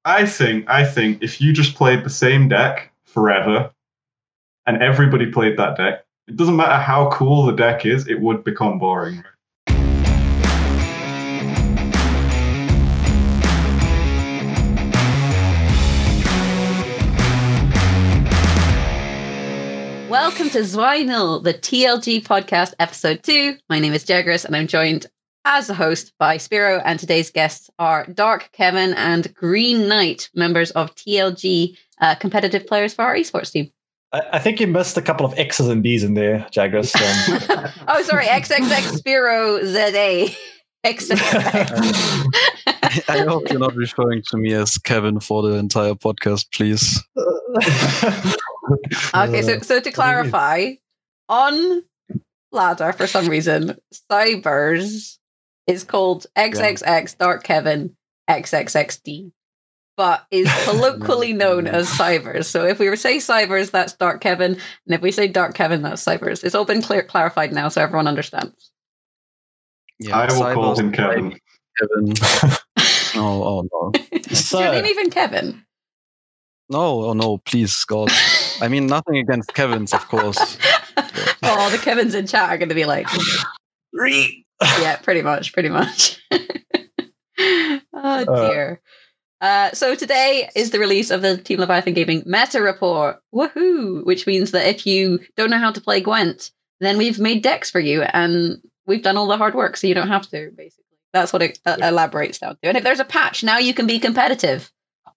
I think if you just played the same deck forever and everybody played that deck, it doesn't matter how cool the deck is, it would become boring. Welcome to Zweinel, the TLG podcast, episode 2. My name is Jegris, and I'm joined as a host by Spiro, and today's guests are Dark Kevin and Green Knight, members of TLG, competitive players for our esports team. I think you missed a couple of X's and B's in there, Jagras. Oh, sorry, XXX Spiro ZA. I hope you're not referring to me as Kevin for the entire podcast, please. Okay, so to clarify, on Ladder, for some reason, Cybers is called XXX Dark Kevin XXXD, but is colloquially known as Cybers. So if we say Cybers, that's Dark Kevin, and if we say Dark Kevin, that's Cybers. It's all been clarified now, so everyone understands. Yeah, I will call him Kevin. Oh no. Is your name even Kevin? No, please, God. I mean, nothing against Kevins, of course. Oh, the Kevins in chat are going to be like... Yeah, pretty much. Oh, dear. So today is the release of the Team Leviathan Gaming Meta Report. Woohoo! Which means that if you don't know how to play Gwent, then we've made decks for you, and we've done all the hard work, so you don't have to, basically. That's what it elaborates down to. And if there's a patch, now you can be competitive.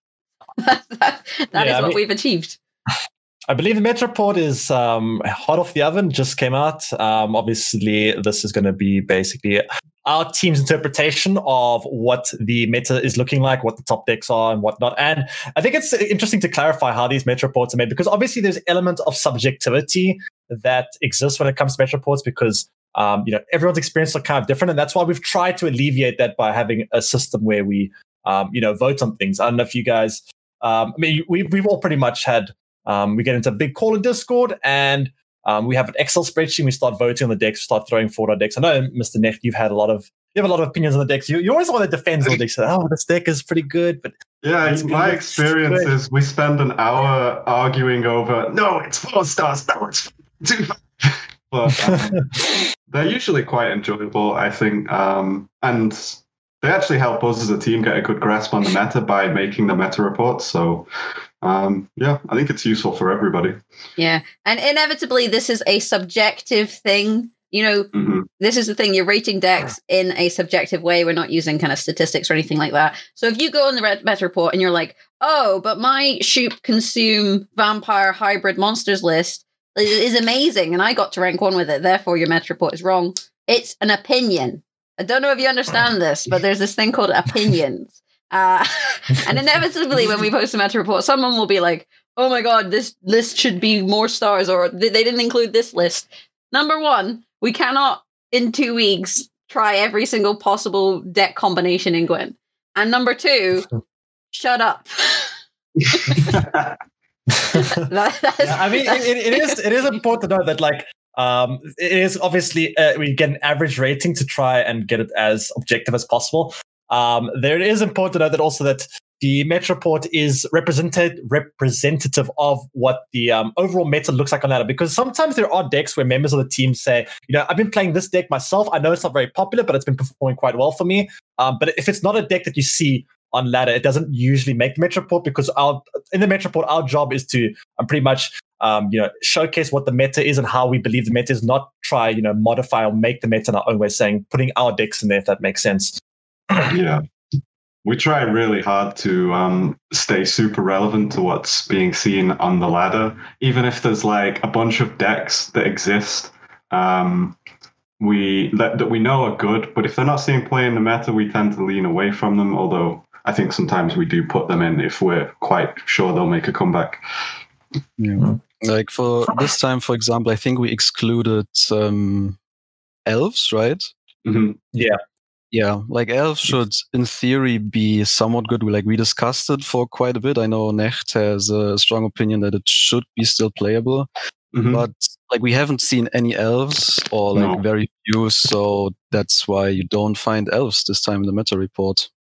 That is what we've achieved. I believe the Meta Report is hot off the oven, just came out. Obviously, this is going to be basically our team's interpretation of what the meta is looking like, what the top decks are and whatnot. And I think it's interesting to clarify how these Meta Reports are made, because obviously there's an element of subjectivity that exists when it comes to Meta Reports, because everyone's experiences are kind of different. And that's why we've tried to alleviate that by having a system where we vote on things. I don't know if you guys... we've all pretty much had... we get into a big call in Discord, and we have an Excel spreadsheet. We start voting on the decks, start throwing forward our decks. I know, Mr. Necht, you have a lot of opinions on the decks. You're always the one that defends the decks. This deck is pretty good, but my experience is we spend an hour arguing over. No, it's 4 stars. No, it's 2. But they're usually quite enjoyable, I think, and they actually help us as a team get a good grasp on the meta by making the meta reports. So. I think it's useful for everybody. Yeah, and inevitably this is a subjective thing. This is the thing, you're rating decks in a subjective way. We're not using kind of statistics or anything like that. So if you go on the meta report and you're like, oh, but my Shoop Consume Vampire Hybrid Monsters list is amazing and I got to rank 1 with it, therefore your meta report is wrong. It's an opinion. I don't know if you understand this, but there's this thing called opinions. And inevitably when we post a meta report, someone will be like, oh my god, this list should be more stars, or they didn't include this list. Number 1, we cannot in 2 weeks try every single possible deck combination in Gwent. And number 2, shut up. I mean, it is important to know that it is obviously we get an average rating to try and get it as objective as possible. There is important to know that also that the meta report is representative of what the overall meta looks like on ladder, because sometimes there are decks where members of the team say, I've been playing this deck myself. I know it's not very popular, but it's been performing quite well for me. But if it's not a deck that you see on ladder, it doesn't usually make the meta report, because in the meta report, our job is to pretty much showcase what the meta is and how we believe the meta is, not try modify or make the meta in our own way, putting our decks in there, if that makes sense. Yeah, we try really hard to stay super relevant to what's being seen on the ladder, even if there's like a bunch of decks that exist that we know are good, but if they're not seeing play in the meta, we tend to lean away from them, although I think sometimes we do put them in if we're quite sure they'll make a comeback. Yeah. Like for this time, for example, I think we excluded elves, right? Mm-hmm. Yeah. Yeah, like elves should, in theory, be somewhat good. We discussed it for quite a bit. I know Necht has a strong opinion that it should be still playable, but we haven't seen any elves, or very few. So that's why you don't find elves this time in the meta report.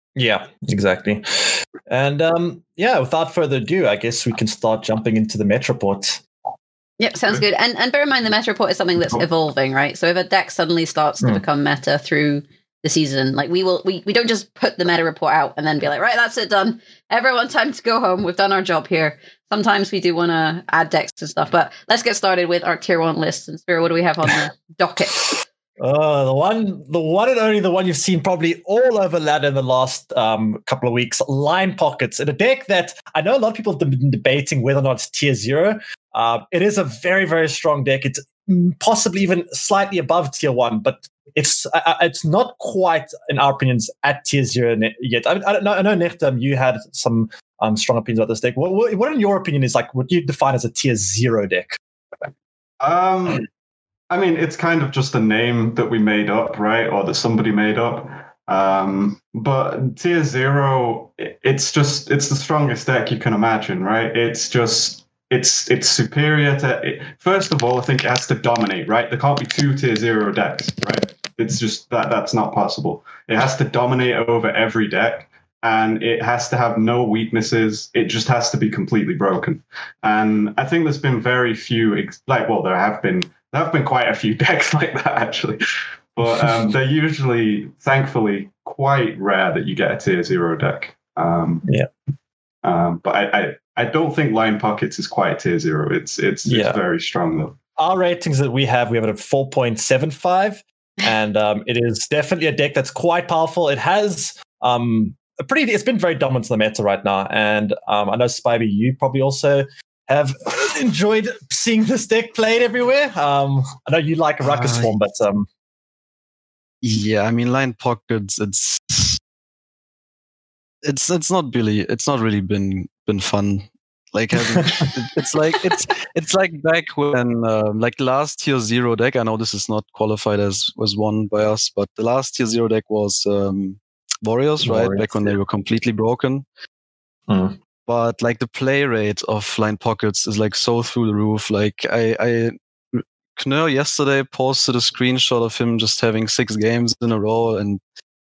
Yeah, exactly. And without further ado, I guess we can start jumping into the Metroport. Yep, sounds good. And bear in mind, the Metroport is something that's evolving, right? So if a deck suddenly starts to become meta through the season, like we don't just put the meta report out and then be like, right, that's it, done. Everyone, time to go home. We've done our job here. Sometimes we do want to add decks and stuff, but let's get started with our tier 1 list. And Spiro, what do we have on the docket? The one and only the one you've seen probably all over ladder in the last couple of weeks, Line Pockets, in a deck that I know a lot of people have been debating whether or not it's tier 0. It is a very, very strong deck. It's possibly even slightly above tier 1, but it's not quite, in our opinions, at tier 0 yet. I know, Necht, you had some strong opinions about this deck. What in your opinion is like what you define as a tier 0 deck? I mean, it's kind of just a name that we made up, right? Or that somebody made up. But tier 0, it's the strongest deck you can imagine, right? It's superior to. First of all, I think it has to dominate, right? There can't be 2 tier 0 decks, right? It's just that's not possible. It has to dominate over every deck, and it has to have no weaknesses. It just has to be completely broken. And I think there's been very few, there have been quite a few decks like that, actually. But they're usually, thankfully, quite rare that you get a tier 0 deck. But I don't think Line Pockets is quite tier 0. It's very strong, though. Our ratings that we have it at 4.75. And it is definitely a deck that's quite powerful. It has it's been very dominant in the meta right now. And I know, Spivey, you probably also have enjoyed seeing this deck played everywhere. I know you like a Ruckus form, but yeah, I mean, Line Pockets, it's not really been fun. Like it's like back when like last tier 0 deck. I know this is not qualified as was won by us, but the last tier 0 deck was Warriors, right? Back when they were completely broken. But like the play rate of Line Pockets is like so through the roof. Like Knurr yesterday posted a screenshot of him just having 6 games in a row, and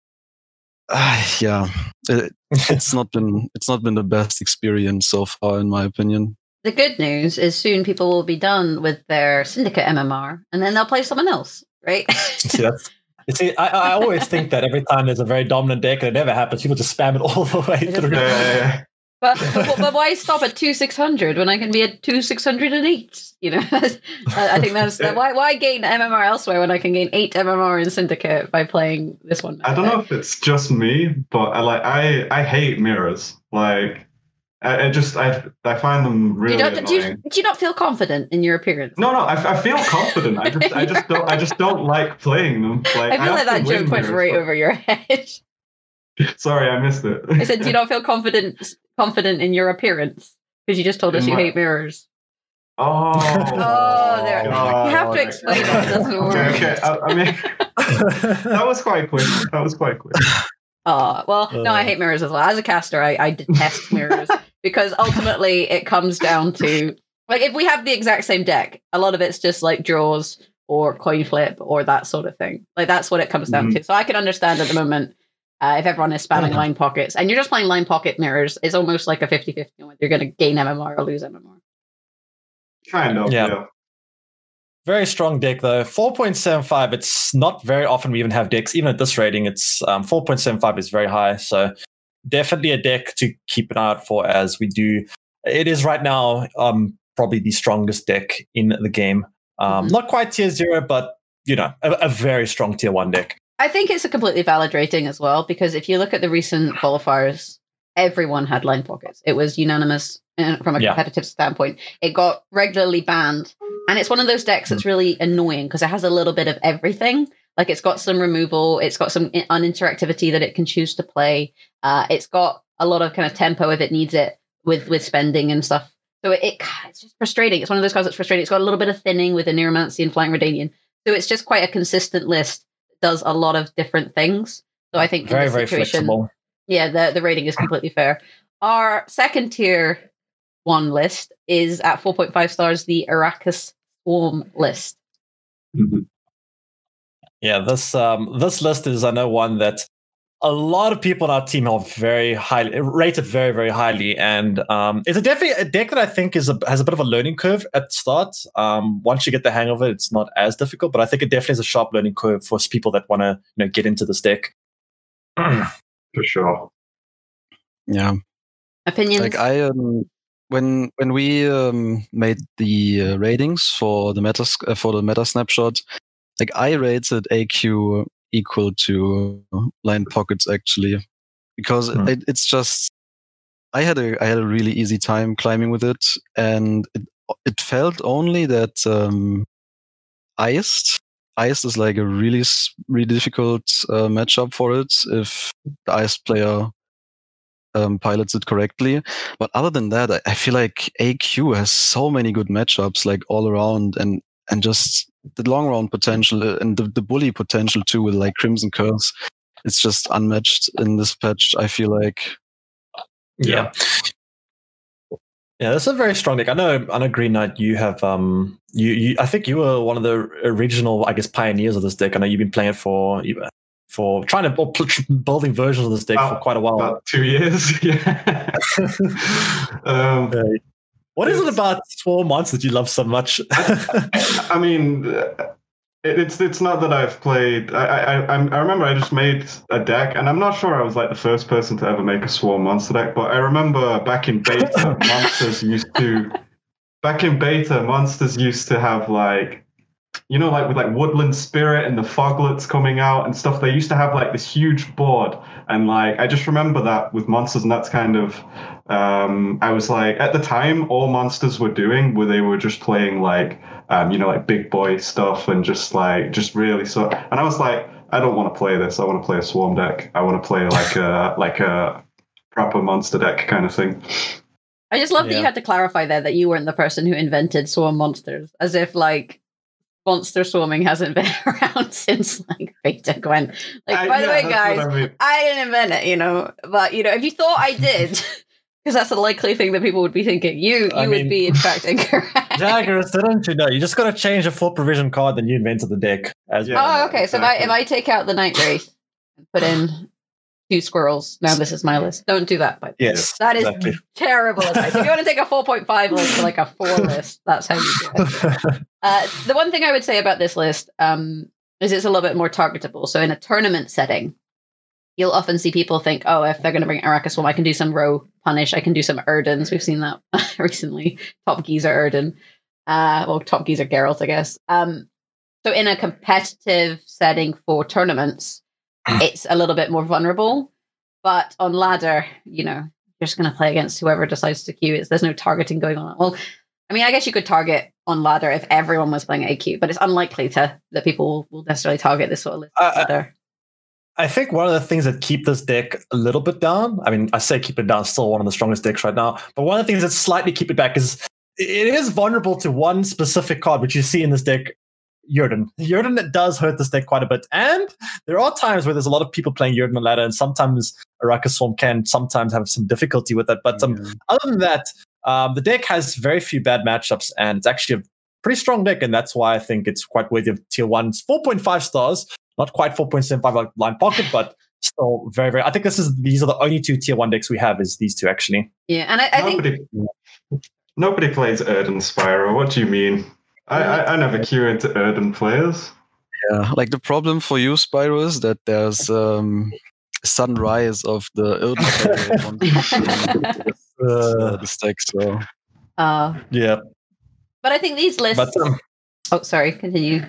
it's not been the best experience so far, in my opinion. The good news is soon people will be done with their Syndicate MMR, and then they'll play someone else, right? You see, I always think that every time there's a very dominant deck and it never happens, people just spam it all the way through. But why stop at 2,600 when I can be at 2,608? You know, I think that's why gain MMR elsewhere when I can gain 8 MMR in Syndicate by playing this one. I don't know if it's just me, but I hate mirrors. Like I find them really annoying. Do you not feel confident in your appearance? No, I feel confident. I just don't like playing them. Like, I feel like that joke went right over your head. Sorry, I missed it. I said, do you not feel confident in your appearance? Because you just told us you hate mirrors. Oh, there. You have to explain that. Doesn't work. Okay. I mean, that was quite quick. No, I hate mirrors as well. As a caster, I detest mirrors because ultimately it comes down to, like, if we have the exact same deck, a lot of it's just like draws or coin flip or that sort of thing. Like, that's what it comes down to. So I can understand at the moment if everyone is spamming Line Pockets and you're just playing Line Pocket mirrors, it's almost like a 50-50 whether you're going to gain MMR or lose MMR. Kind of, yeah. Very strong deck, though. 4.75, it's not very often we even have decks. Even at this rating, it's 4.75 is very high. So definitely a deck to keep an eye out for as we do. It is right now probably the strongest deck in the game. Not quite tier 0, but, a very strong tier 1 deck. I think it's a completely valid rating as well, because if you look at the recent qualifiers, everyone had Line Pockets. It was unanimous from a competitive standpoint. It got regularly banned. And it's one of those decks that's really annoying because it has a little bit of everything. Like, it's got some removal. It's got some uninteractivity that it can choose to play. It's got a lot of kind of tempo if it needs it with spending and stuff. So it's just frustrating. It's one of those cards that's frustrating. It's got a little bit of thinning with the Neuromancy and Flying Redanian. So it's just quite a consistent list. Does a lot of different things. So I think very, in this situation, very flexible. Yeah, the rating is completely fair. Our second tier 1 list is at 4.5 stars, the Arrakis Swarm list. Yeah, this list is, I know, one that a lot of people on our team are very highly rated, very, very highly, and it's definitely a deck that I think has a bit of a learning curve at the start. Once you get the hang of it, it's not as difficult, but I think it definitely is a sharp learning curve for people that want to get into this deck. For sure. Yeah. Opinions? Like when we made the ratings for the meta snapshot, like I rated AQ equal to line pockets actually, because it's just I had a really easy time climbing with it, and it felt only that iced is like a really difficult matchup for it if the iced player pilots it correctly. But other than that, I feel like AQ has so many good matchups like all around, and just the long round potential and the bully potential too with like Crimson Curse. It's just unmatched in this patch, I feel like. Yeah, that's a very strong deck. I know Green Knight, you have you I think you were one of the original, I guess, pioneers of this deck. I know you've been playing it for trying to building versions of this deck for quite a while. About 2 years, yeah. What is it about Swarm Monster that you love so much? I mean, it's not that I've played. I remember I just made a deck, and I'm not sure I was like the first person to ever make a Swarm Monster deck, but I remember back in beta, Monsters used to have like, you know, like with like Woodland Spirit and the Foglets coming out and stuff, they used to have like this huge board. And like, I just remember that with Monsters, and that's kind of, I was like, at the time, all Monsters were doing were they were just playing like, you know, like big boy stuff and just really so. And I was like, I don't want to play this. I want to play a Swarm deck. I want to play like a proper monster deck kind of thing. I just love that you had to clarify there that you weren't the person who invented Swarm Monsters, as if like monster swarming hasn't been around since like Beta Gwen. Like, by the way, guys, I didn't invent it, you know. But you know, if you thought I did, because that's a likely thing that people would be thinking, you would be in fact incorrect. Jaggers, didn't you know? You just got to change a full provision card, then you invented the deck. Okay. Exactly. So if I take out the Night Wraith and put in 2 squirrels, now this is my list. Don't do that. Yes, that is terrible advice. If you want to take a 4.5 list to like a 4 list, that's how you do it. The one thing I would say about this list is it's a little bit more targetable. So in a tournament setting, you'll often see people think, oh, if they're going to bring Araka Swarm, I can do some row punish. I can do some Erdens. We've seen that recently. Top Geezer Erden. Top Geezer Geralt, I guess. So in a competitive setting for tournaments, it's a little bit more vulnerable. But on ladder, you know, you're just going to play against whoever decides to queue it. There's no targeting going on. Well, I mean, I guess you could target on ladder if everyone was playing AQ, but it's unlikely that people will necessarily target this sort of list ladder. I think one of the things that keep this deck a little bit down, I mean, I say keep it down, still one of the strongest decks right now, but one of the things that slightly keep it back is it is vulnerable to one specific card, which you see in this deck, Yrden. Yrden does hurt this deck quite a bit, and there are times where there's a lot of people playing Yrden on ladder, and sometimes Araka Swarm can sometimes have some difficulty with that, but other than that, the deck has very few bad matchups, and it's actually a pretty strong deck, and that's why I think it's quite worthy of tier 1. 4.5 stars. Not quite 4.75 like Line Pocket, but still very, very. I think these are the only 2 tier 1 decks we have. Is these 2 actually? Yeah, and I think nobody plays Erden Spyro. What do you mean? I never queue into Erden players. Yeah, like the problem for you, Spyro, is that there's sudden rise of the Erden player this deck. So yeah, but I think these lists. But, sorry, continue.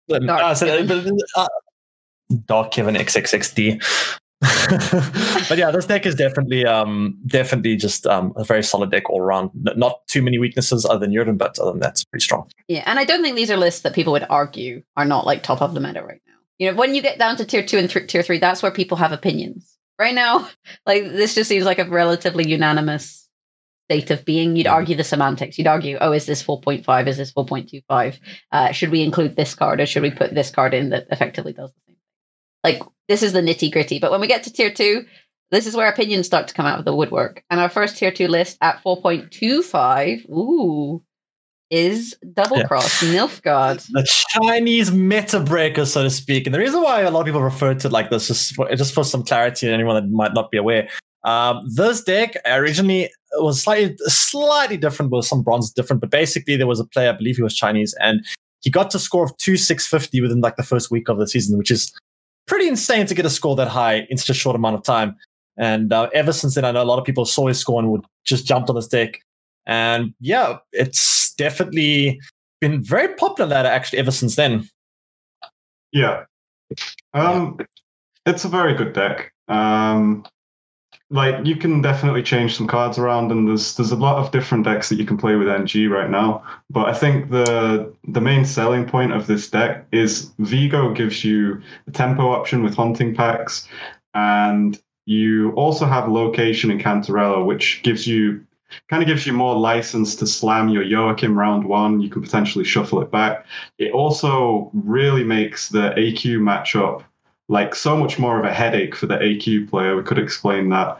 Dark Kevin XXXD. But yeah, this deck is definitely just a very solid deck all around. Not too many weaknesses other than Yrden, but other than that, it's pretty strong. Yeah, and I don't think these are lists that people would argue are not like top of the meta right now. You know, when you get down to tier 2 and tier 3, that's where people have opinions. Right now, like this just seems like a relatively unanimous state of being. You'd argue the semantics. You'd argue, oh, is this 4.5? Is this 4.25? Should we include this card, or should we put this card in that effectively does the same thing? Like, this is the nitty gritty. But when we get to tier 2, this is where opinions start to come out of the woodwork. And our first tier 2 list at 4.25, is Double Cross, Nilfgaard. The Chinese meta breaker, so to speak. And the reason why a lot of people refer to it like this is just for some clarity and anyone that might not be aware. This deck originally was slightly different, with some bronze different, but basically there was a player, I believe he was Chinese, and he got to score of 2,650 within like the first week of the season, which is pretty insane to get a score that high in such a short amount of time. And ever since then, I know a lot of people saw his score and would just jumped on this deck. And yeah, it's definitely been very popular ladder actually ever since then. Yeah. It's a very good deck. Like, you can definitely change some cards around, and there's a lot of different decks that you can play with NG right now. But I think the main selling point of this deck is Vigo gives you a tempo option with Hunting Packs, and you also have Location and Cantarella, which gives you more license to slam your Joachim round one. You can potentially shuffle it back. It also really makes the AQ matchup like so much more of a headache for the AQ player. We could explain that.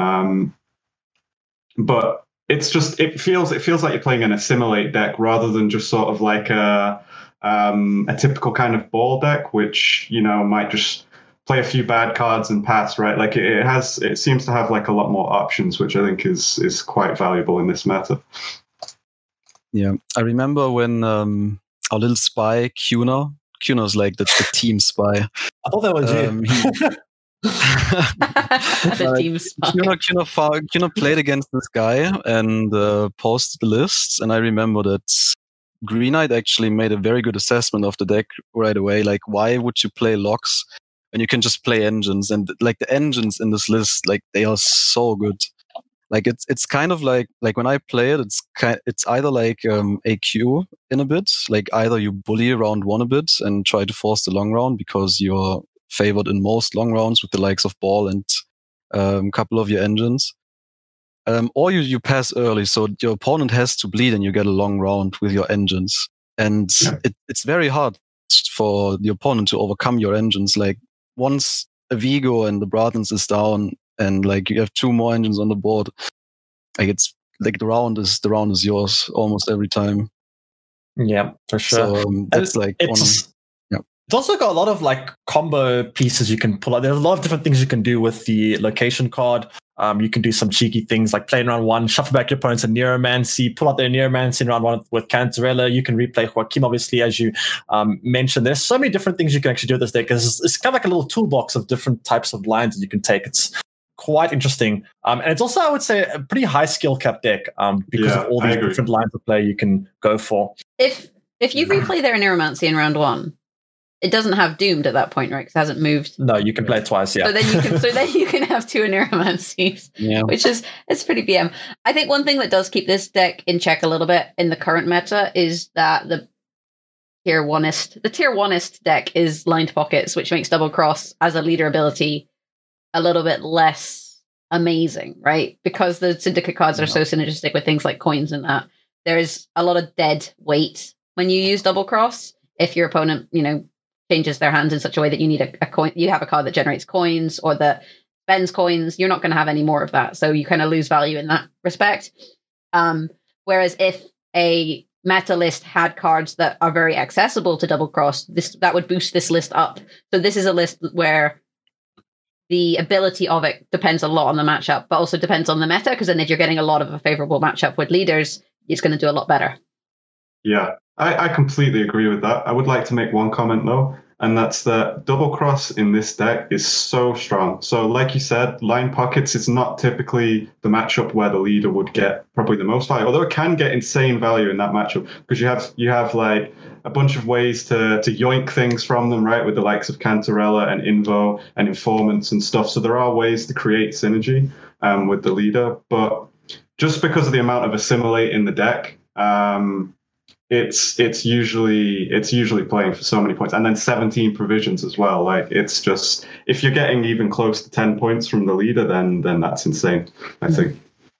But it's just, it feels like you're playing an Assimilate deck rather than just sort of like a typical kind of ball deck, which, you know, might just play a few bad cards and pass, right? Like it seems to have like a lot more options, which I think is quite valuable in this meta. Yeah, I remember when our little spy Kuno's like the team spy. I thought that was you. The team spy. Kuno played against this guy and posted the lists, and I remember that Green Knight actually made a very good assessment of the deck right away. Like, why would you play locks when you can just play engines? And like the engines in this list, like they are so good. Like it's kind of like when I play it, it's either like AQ in a bit, like either you bully round one a bit and try to force the long round because you're favored in most long rounds with the likes of Ball and a couple of your engines, or you pass early, so your opponent has to bleed and you get a long round with your engines, and it's very hard for the opponent to overcome your engines. Like once a Vigo and the Bratans is down, and like you have two more engines on the board, like it's like the round is yours almost every time. Yeah, for sure. So that's like it's also got a lot of like combo pieces you can pull out. There's a lot of different things you can do with the Location card. You can do some cheeky things like play in round one, shuffle back your opponents and Neuromancy, pull out their Neuromancy in round one with Cantarella. You can replay Joachim, obviously, as you mentioned. There's so many different things you can actually do with this deck, because it's kind of like a little toolbox of different types of lines that you can take. It's quite interesting. And it's also, I would say, a pretty high skill cap deck because of all these different lines of play you can go for. If you replay their Neuromancy in round one, it doesn't have Doomed at that point, right? Because it hasn't moved. No, you can play it twice, yeah. So then you can have two Neuromancies, which is, it's pretty BM. I think one thing that does keep this deck in check a little bit in the current meta is that the tier oneist deck is Lined Pockets, which makes Double Cross as a leader ability a little bit less amazing, right? Because the Syndicate cards are so synergistic with things like coins and that. There's a lot of dead weight when you use Double Cross. If your opponent, changes their hand in such a way that you need a coin, you have a card that generates coins or that spends coins, you're not going to have any more of that. So you kind of lose value in that respect. Whereas if a meta list had cards that are very accessible to Double Cross, that would boost this list up. So this is a list where the ability of it depends a lot on the matchup, but also depends on the meta, because then if you're getting a lot of a favorable matchup with leaders, it's going to do a lot better. Yeah, I completely agree with that. I would like to make one comment, though, and that's that Double Cross in this deck is so strong. So like you said, Line Pockets is not typically the matchup where the leader would get probably the most value, although it can get insane value in that matchup, because you have like a bunch of ways to yoink things from them, right, with the likes of Cantarella and Invo and Informants and stuff. So there are ways to create synergy with the leader, but just because of the amount of Assimilate in the deck, it's usually playing for so many points, and then 17 provisions as well. Like, it's just, if you're getting even close to 10 points from the leader, then that's insane, I think.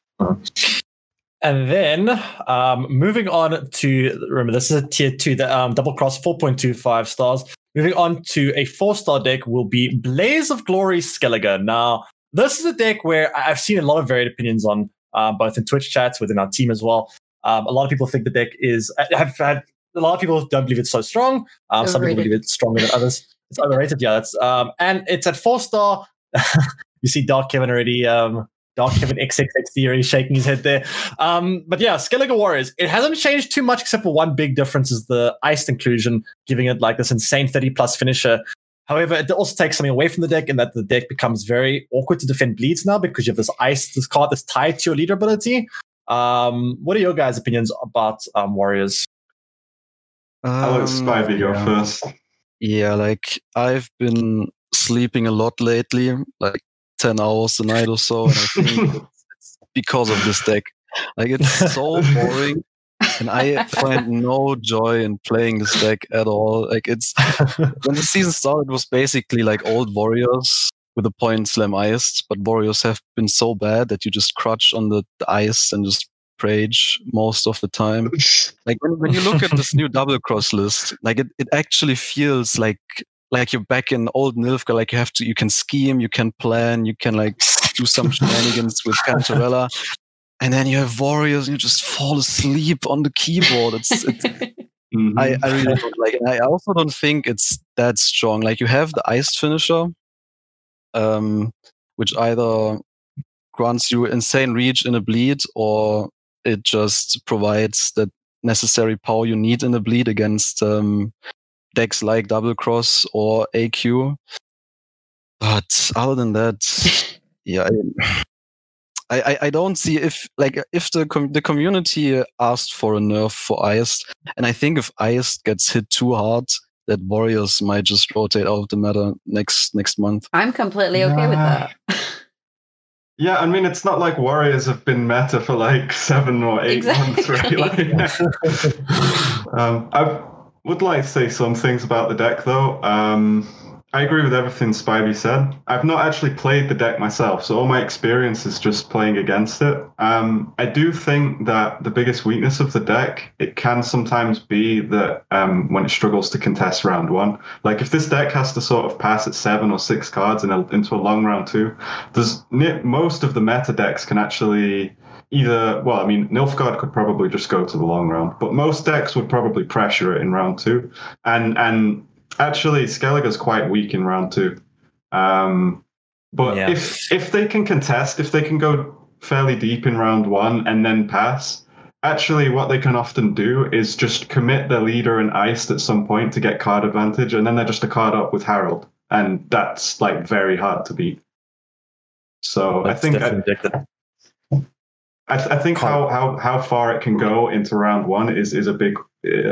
And then moving on to, remember, this is a tier 2, the Double Cross 4.25 stars. Moving on to a 4-star deck will be Blaze of Glory Skellige. Now, this is a deck where I've seen a lot of varied opinions on, both in Twitch chats, within our team as well. A lot of people think the deck have had. A lot of people don't believe it's so strong. Some people believe it's stronger than others. It's overrated. Yeah, that's and it's at 4-star. You see Dark Kevin already. Dark Kevin XXX theory shaking his head there. But yeah, Skellige Warriors. It hasn't changed too much except for one big difference is the iced inclusion, giving it like this insane 30+ finisher. However, it also takes something away from the deck in that the deck becomes very awkward to defend bleeds now because you have this card that's tied to your leader ability. What are your guys' opinions about Warriors? I'll let Spivey go first. Yeah, like I've been sleeping a lot lately, like 10 hours a night or so, and I think it's because of this deck. Like it's so boring, and I find no joy in playing this deck at all. Like it's when the season started, it was basically like old Warriors with a point slam iced, but Warriors have been so bad that you just crutch on the ice and just rage most of the time. Like when you look at this new double cross list, like it actually feels like you're back in old Nilfgaard. Like you can scheme, you can plan, you can like do some shenanigans with Cantarella, and then you have Warriors and you just fall asleep on the keyboard. It's mm-hmm. I really don't like it. I also don't think it's that strong. Like you have the iced finisher, which either grants you insane reach in a bleed or it just provides the necessary power you need in a bleed against decks like Double Cross or AQ. But other than that, yeah, I don't see if the community asked for a nerf for Iced, and I think if Iced gets hit too hard, that Warriors might just rotate out of the meta next month. I'm completely okay with that. Yeah, I mean, it's not like Warriors have been meta for like 7 or 8 months, right? I would like to say some things about the deck, though. I agree with everything Spivey said. I've not actually played the deck myself, so all my experience is just playing against it. I do think that the biggest weakness of the deck, it can sometimes be that when it struggles to contest round 1. Like if this deck has to sort of pass at 7 or 6 cards into a long round 2, most of the meta decks can actually Nilfgaard could probably just go to the long round, but most decks would probably pressure it in round 2. And actually, Skellige's quite weak in round 2. But yeah. if they can contest, if they can go fairly deep in round 1 and then pass, actually what they can often do is just commit their leader and iced at some point to get card advantage, and then they're just a card up with Herald. And that's like very hard to beat. So that's I think how far it can go into round 1 is a big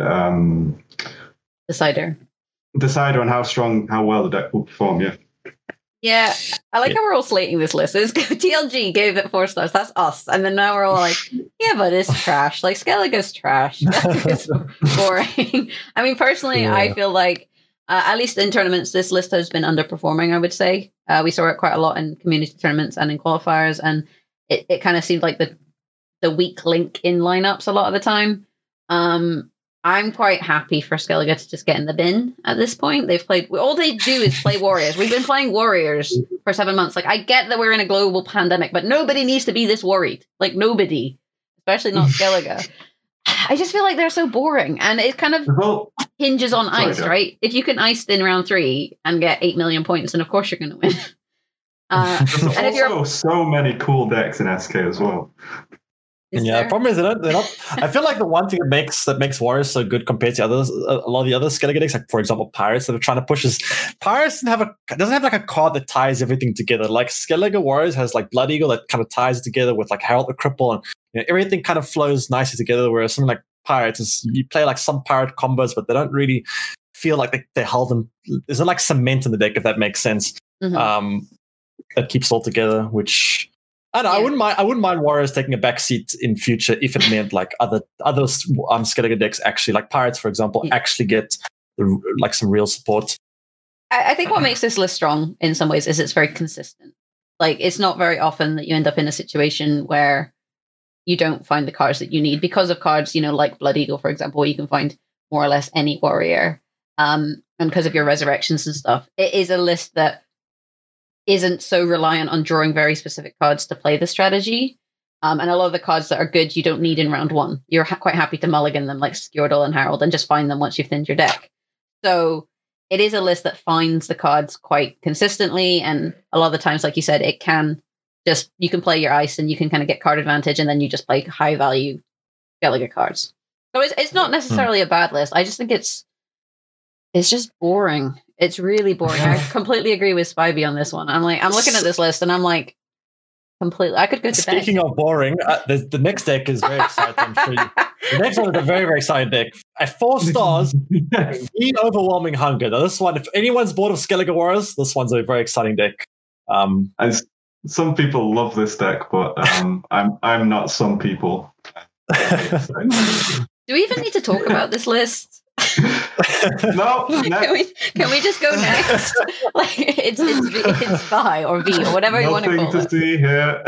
decider on how well the deck will perform. Yeah, I like how we're all slating this list. TLG gave it 4 stars. That's us, and then now we're all like, yeah, but it's trash. Like Skellige's trash. It's boring. I mean, personally, yeah. I feel like at least in tournaments, this list has been underperforming. I would say we saw it quite a lot in community tournaments and in qualifiers, and it kind of seemed like the weak link in lineups a lot of the time. I'm quite happy for Skellige to just get in the bin at this point. All they do is play Warriors. We've been playing Warriors for 7 months. Like, I get that we're in a global pandemic, but nobody needs to be this worried. Like, nobody. Especially not Skellige. I just feel like they're so boring. And it kind of hinges on ice, right? If you can ice in round 3 and get 8 million points, then of course you're going to win. There's and also so many cool decks in SK as well. The problem is they're not. I feel like the one thing that makes Warriors so good compared to others, a lot of the other Skellige decks, like for example Pirates that are trying to push, is Pirates doesn't have like a card that ties everything together. Like Skellige Warriors has like Blood Eagle that kind of ties it together with like Herald the Cripple, and everything kind of flows nicely together. Whereas something like Pirates is you play like some pirate combos, but they don't really feel like they hold them. There's not like cement in the deck, if that makes sense. Mm-hmm. That keeps it all together, which. I don't know, yeah. I wouldn't mind Warriors taking a backseat in future if it meant like other Skellige decks actually, like Pirates, for example, actually get like some real support. I think what makes this list strong in some ways is it's very consistent. Like it's not very often that you end up in a situation where you don't find the cards that you need because of cards, like Blood Eagle, for example, where you can find more or less any warrior. And because of your resurrections and stuff, it is a list that isn't so reliant on drawing very specific cards to play the strategy. And a lot of the cards that are good you don't need in round one. You're quite happy to mulligan them like Skjordal and Harold and just find them once you've thinned your deck. So it is a list that finds the cards quite consistently, and a lot of the times, like you said, it can just, you can play your ice and you can kind of get card advantage, and then you just play high value Skellige cards. So it's not necessarily a bad list. I just think it's just boring. It's really boring. I completely agree with Spivey on this one. I'm looking at this list and I'm like, completely, I could go to bed. Speaking of boring, the next deck is very exciting. I'm sure the next one is a very, very exciting deck. At 4 stars, the Overwhelming Hunger. Now, this one, if anyone's bored of Skellige Warriors, this one's a very exciting deck. As some people love this deck, but I'm not some people. Do we even need to talk about this list? No. Can we just go next? Like it's Vi or V or whatever you want to call it. Nothing to see here.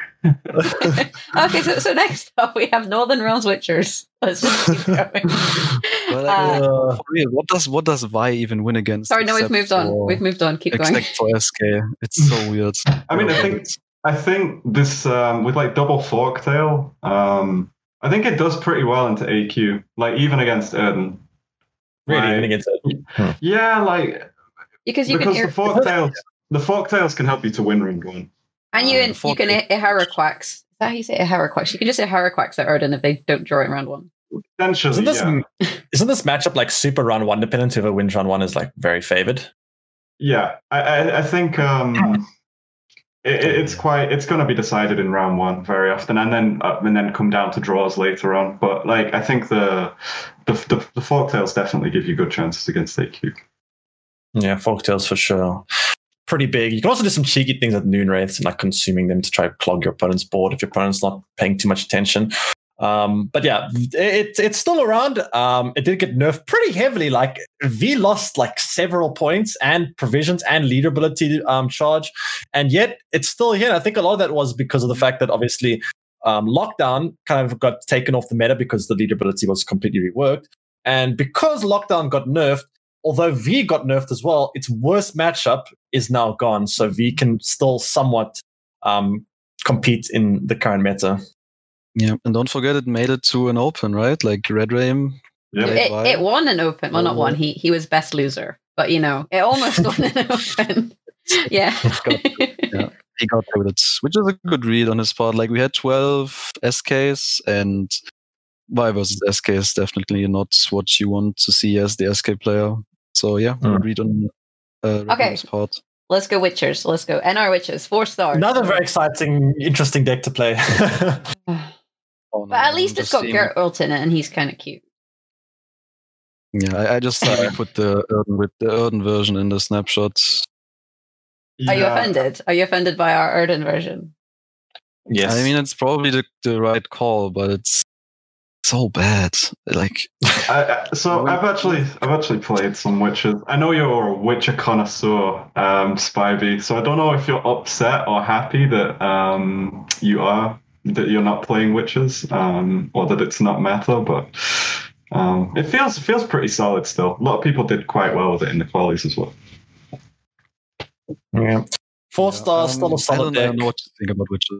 Okay, so next up we have Northern Realms Witchers. Let's just keep going. For real, what does Vi even win against? Sorry, no, we've moved on. Keep going. Except for SK, it's so weird. I mean, I think this with like double Forktail, I think it does pretty well into AQ, like even against Erden. Really, even against Erden? Yeah, like because the Forktails can help you to win round one. And you can Iharaquax. Is that how you say Iharaquax? You can just Iharaquax at Erden if they don't draw it in round one. Potentially, isn't this matchup like super round one dependent? Whoever wins round one is like very favored. Yeah, I think it's going to be decided in round one very often, and then come down to draws later on. But like I think the Forktails definitely give you good chances against AQ. Yeah, Forktails for sure. Pretty big. You can also do some cheeky things at Noon Wraiths and like consuming them to try to clog your opponent's board if your opponent's not paying too much attention. But yeah, it's still around. It did get nerfed pretty heavily. Like V lost like several points and provisions and leader ability charge, and yet it's still here. And I think a lot of that was because of the fact that obviously Lockdown kind of got taken off the meta because the leader ability was completely reworked, and because Lockdown got nerfed, although V got nerfed as well, its worst matchup is now gone. So V can still somewhat compete in the current meta. Yeah, and don't forget it made it to an open, right? Like Red Rain. Yeah. It won an open. Well, not one. He was best loser, but it almost won an open. Yeah. He got through it, which is a good read on his part. Like we had 12 SKs, and Vi versus SK is definitely not what you want to see as the SK player. So yeah, good read on Red's part. Let's go Witchers. Let's go NR Witchers. 4 stars. Another very exciting, interesting deck to play. But at least it's got Geralt in it, and he's kind of cute. Yeah, I just put the Erden version in the snapshot. Yeah. Are you offended? Are you offended by our Erden version? Yes. I mean, it's probably the right call, but it's so bad. Like, I've actually played some Witchers. I know you're a Witcher connoisseur, Spivey. So I don't know if you're upset or happy that you're not playing Witchers, or that it's not meta, but it feels pretty solid still. A lot of people did quite well with it in the qualies as well. Yeah, 4 stars, still a solid deck. I don't know what to think about Witchers.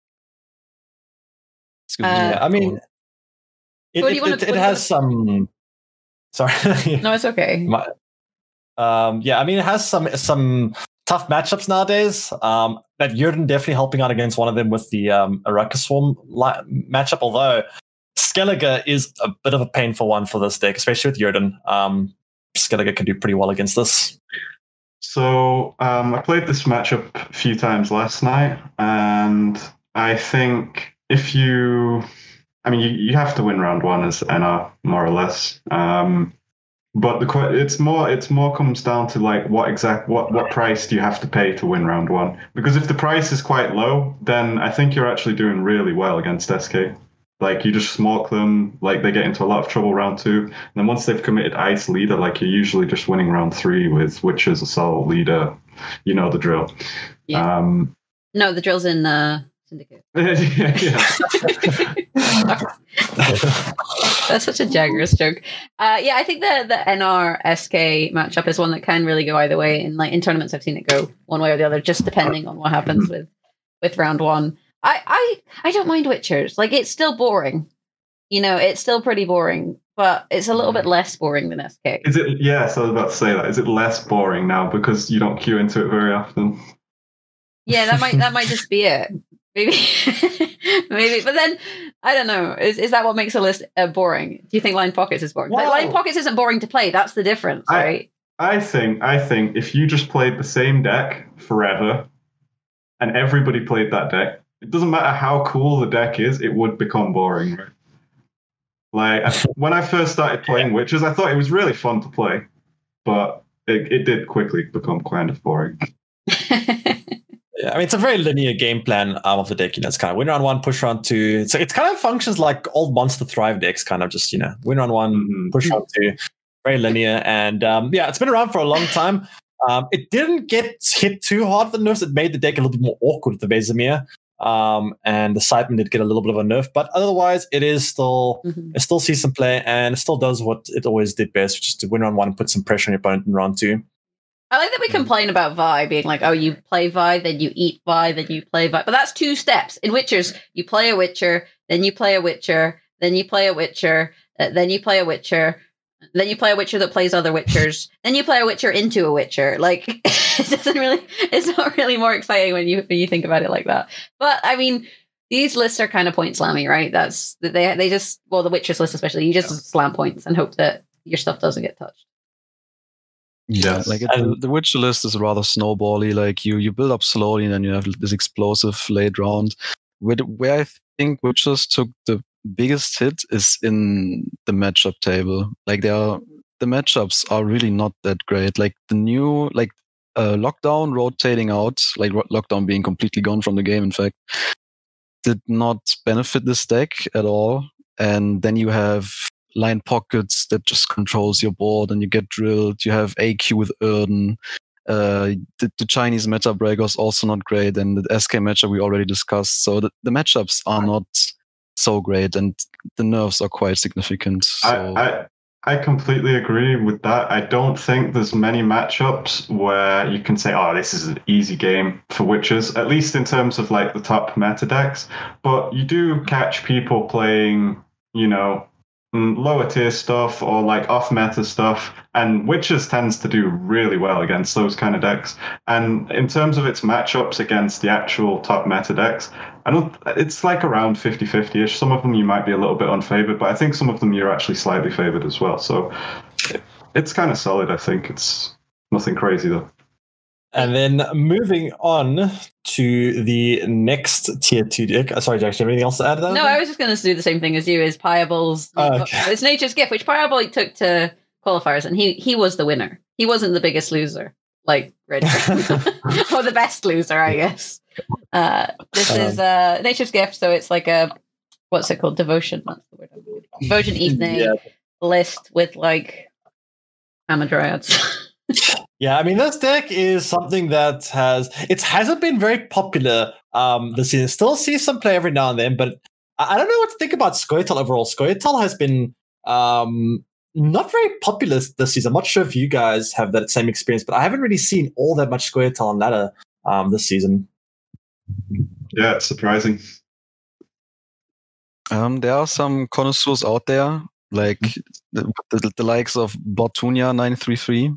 I mean, it has some. Sorry. No, it's okay. Yeah, I mean, it has some tough matchups nowadays. But Jurden definitely helping out against one of them with the Araka Swarm matchup, although Skellige is a bit of a painful one for this deck, especially with Jurden. Skellige can do pretty well against this. So I played this matchup a few times last night, and I think you have to win round one as NR, more or less. But it's more comes down to like what price do you have to pay to win round one? Because if the price is quite low, then I think you're actually doing really well against SK. Like you just smoke them, like they get into a lot of trouble round 2. And then once they've committed Ice Leader, like you're usually just winning round 3 with Witches, Assault, Leader. You know the drill. Yeah. No, the drill's in Syndicate. Yeah. That's such a Jaggers joke. I think the NR SK matchup is one that can really go either way. In tournaments, I've seen it go one way or the other, just depending on what happens with round one. I don't mind Witchers. Like, it's still boring. You know, it's still pretty boring, but it's a little bit less boring than SK. Is it? Yes, I was about to say that. Is it less boring now because you don't queue into it very often? Yeah, that might just be it. Maybe, maybe. But then I don't know. Is that what makes a list boring? Do you think Line Pockets is boring? Well, Line Pockets isn't boring to play. That's the difference, right? I think if you just played the same deck forever, and everybody played that deck, it doesn't matter how cool the deck is, it would become boring, right? Like, when I first started playing Witches, I thought it was really fun to play, but it did quickly become kind of boring. Yeah, I mean, it's a very linear game plan of the deck. You know, it's kind of win round 1, push round 2. So it kind of functions like old Monster Thrive decks, kind of just, you know, win round 1, push round 2. Very linear. And yeah, it's been around for a long time. It didn't get hit too hard with the nerfs. It made the deck a little bit more awkward with the Vesemir. And the Sidemen did get a little bit of a nerf, but otherwise it is still it still sees some play, and it still does what it always did best, which is to win round 1 and put some pressure on your opponent in round 2. I like that we complain about Vi being like, oh, you play Vi, then you eat Vi, then you play Vi. But that's 2 steps. In Witchers, you play a Witcher, then you play a Witcher, then you play a Witcher, then you play a Witcher, then you play a Witcher that plays other Witchers, then you play a Witcher into a Witcher. Like, it's not really more exciting when you think about it like that. But I mean, these lists are kind of point slammy, right? That's they just, well, the Witchers list especially, you just slam points and hope that your stuff doesn't get touched. Yeah, like the Witcher list is rather snowbally. Like you build up slowly, and then you have this explosive late round. Where I think Witchers took the biggest hit is in the matchup table. Like the matchups are really not that great. Like the new Lockdown rotating out, like Lockdown being completely gone from the game, in fact, did not benefit this deck at all. And then you have Line Pockets that just controls your board and you get drilled. You have AQ with Erden. The Chinese meta breaker is also not great, and the SK matchup we already discussed. So the matchups are not so great, and the nerfs are quite significant. So. I completely agree with that. I don't think there's many matchups where you can say, oh, this is an easy game for Witchers, at least in terms of like the top meta decks. But you do catch people playing, you know, lower tier stuff or like off meta stuff, and Witchers tends to do really well against those kind of decks. And in terms of its matchups against the actual top meta decks, it's like around 50-50ish. Some of them you might be a little bit unfavored, but I think some of them you're actually slightly favored as well. So it's kind of solid. I think it's nothing crazy though. And then moving on to the next tier 2 deck. Sorry, Jack, do you have anything else to add to that? No, I was just going to do the same thing as you, is Pieble's. It's Nature's Gift, which Pieball took to qualifiers, and he was the winner. He wasn't the biggest loser, like Red or the best loser, I guess. This is Nature's Gift, so it's like a, what's it called? Devotion. That's the word I'm looking for. Devotion evening list with like Hamadryads. Yeah, I mean, this deck is something that hasn't been very popular this season. Still see some play every now and then, but I don't know what to think about Scoia'tael overall. Scoia'tael has been not very popular this season. I'm not sure if you guys have that same experience, but I haven't really seen all that much Scoia'tael on ladder this season. Yeah, it's surprising. There are some connoisseurs out there, like the likes of Bortunia 933.